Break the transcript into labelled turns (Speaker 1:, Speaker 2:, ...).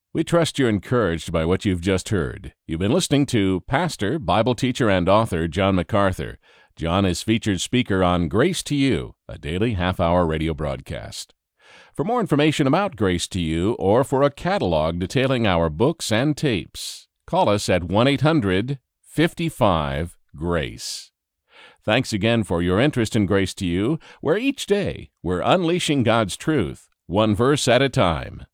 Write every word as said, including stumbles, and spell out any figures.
Speaker 1: We trust you're encouraged by what you've just heard. You've been listening to pastor, Bible teacher, and author John MacArthur. John is featured speaker on Grace to You, a daily half-hour radio broadcast. For more information about Grace to You or for a catalog detailing our books and tapes, call us at one eight hundred fifty-five GRACE. Thanks again for your interest in Grace to You, where each day we're unleashing God's truth, one verse at a time.